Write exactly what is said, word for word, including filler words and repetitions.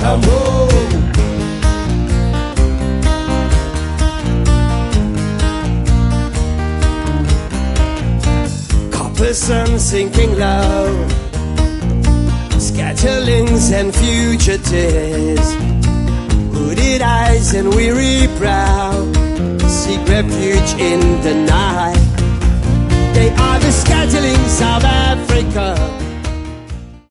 come home. Copper sun sinking low, scatterlings and fugitives, hooded eyes and weary brow, seek refuge in the night. They are the scatterlings of Africa.